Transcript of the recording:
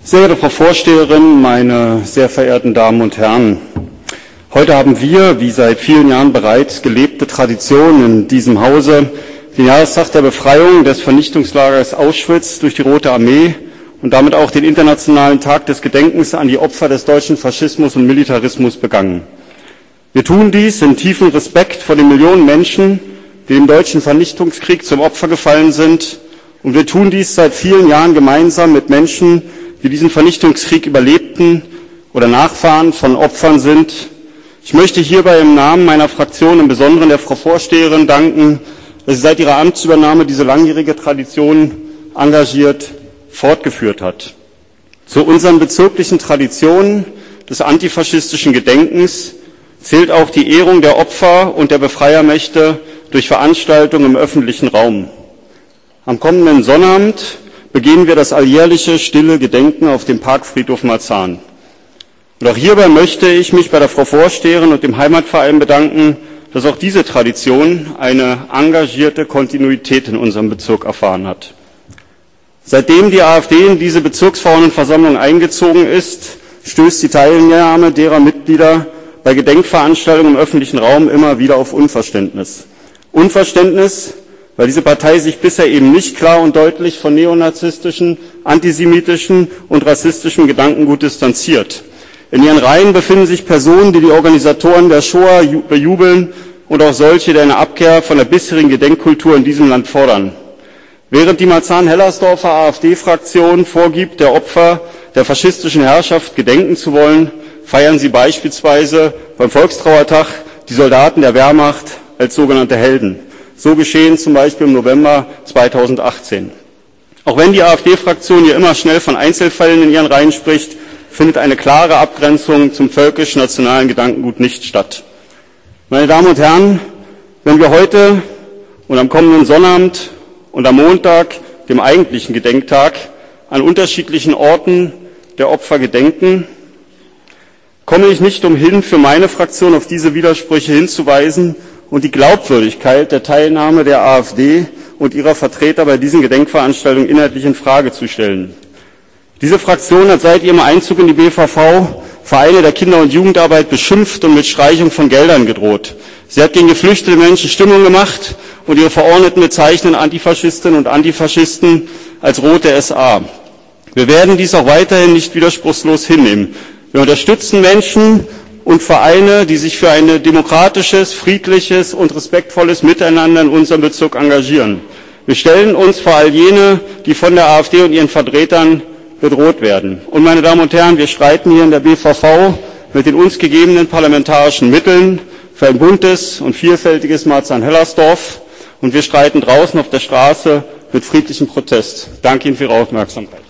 Sehr geehrte Frau Vorsteherin, meine sehr verehrten Damen und Herren! Heute haben wir, wie seit vielen Jahren bereits, gelebte Tradition in diesem Hause, den Jahrestag der Befreiung des Vernichtungslagers Auschwitz durch die Rote Armee und damit auch den Internationalen Tag des Gedenkens an die Opfer des deutschen Faschismus und Militarismus begangen. Wir tun dies in tiefem Respekt vor den Millionen Menschen, die dem deutschen Vernichtungskrieg zum Opfer gefallen sind, und wir tun dies seit vielen Jahren gemeinsam mit Menschen, die diesen Vernichtungskrieg überlebten oder Nachfahren von Opfern sind. Ich möchte hierbei im Namen meiner Fraktion, im Besonderen der Frau Vorsteherin, danken, dass sie seit ihrer Amtsübernahme diese langjährige Tradition engagiert fortgeführt hat. Zu unseren bezirklichen Traditionen des antifaschistischen Gedenkens zählt auch die Ehrung der Opfer und der Befreiermächte durch Veranstaltungen im öffentlichen Raum. Am kommenden Sonnabend begehen wir das alljährliche stille Gedenken auf dem Parkfriedhof Marzahn. Und auch hierbei möchte ich mich bei der Frau Vorsteherin und dem Heimatverein bedanken, dass auch diese Tradition eine engagierte Kontinuität in unserem Bezirk erfahren hat. Seitdem die AfD in diese Bezirksverordnetenversammlung eingezogen ist, stößt die Teilnahme derer Mitglieder bei Gedenkveranstaltungen im öffentlichen Raum immer wieder auf Unverständnis. Unverständnis, weil diese Partei sich bisher eben nicht klar und deutlich von neonazistischen, antisemitischen und rassistischen Gedankengut distanziert. In ihren Reihen befinden sich Personen, die die Organisatoren der Shoah bejubeln und auch solche, die eine Abkehr von der bisherigen Gedenkkultur in diesem Land fordern. Während die Marzahn-Hellersdorfer AfD-Fraktion vorgibt, der Opfer der faschistischen Herrschaft gedenken zu wollen, feiern sie beispielsweise beim Volkstrauertag die Soldaten der Wehrmacht als sogenannte Helden. So geschehen zum Beispiel im November 2018. Auch wenn die AfD-Fraktion hier immer schnell von Einzelfällen in ihren Reihen spricht, findet eine klare Abgrenzung zum völkisch-nationalen Gedankengut nicht statt. Meine Damen und Herren, wenn wir heute und am kommenden Sonnabend und am Montag, dem eigentlichen Gedenktag, an unterschiedlichen Orten der Opfer gedenken, komme ich nicht umhin, für meine Fraktion auf diese Widersprüche hinzuweisen und die Glaubwürdigkeit der Teilnahme der AfD und ihrer Vertreter bei diesen Gedenkveranstaltungen inhaltlich in Frage zu stellen. Diese Fraktion hat seit ihrem Einzug in die BVV Vereine der Kinder- und Jugendarbeit beschimpft und mit Streichung von Geldern gedroht. Sie hat gegen geflüchtete Menschen Stimmung gemacht und ihre Verordneten bezeichnen Antifaschistinnen und Antifaschisten als rote SA. Wir werden dies auch weiterhin nicht widerspruchslos hinnehmen. Wir unterstützen Menschen und Vereine, die sich für ein demokratisches, friedliches und respektvolles Miteinander in unserem Bezirk engagieren. Wir stellen uns vor all jene, die von der AfD und ihren Vertretern bedroht werden. Und meine Damen und Herren, wir streiten hier in der BVV mit den uns gegebenen parlamentarischen Mitteln für ein buntes und vielfältiges Marzahn-Hellersdorf und wir streiten draußen auf der Straße mit friedlichem Protest. Danke Ihnen für Ihre Aufmerksamkeit.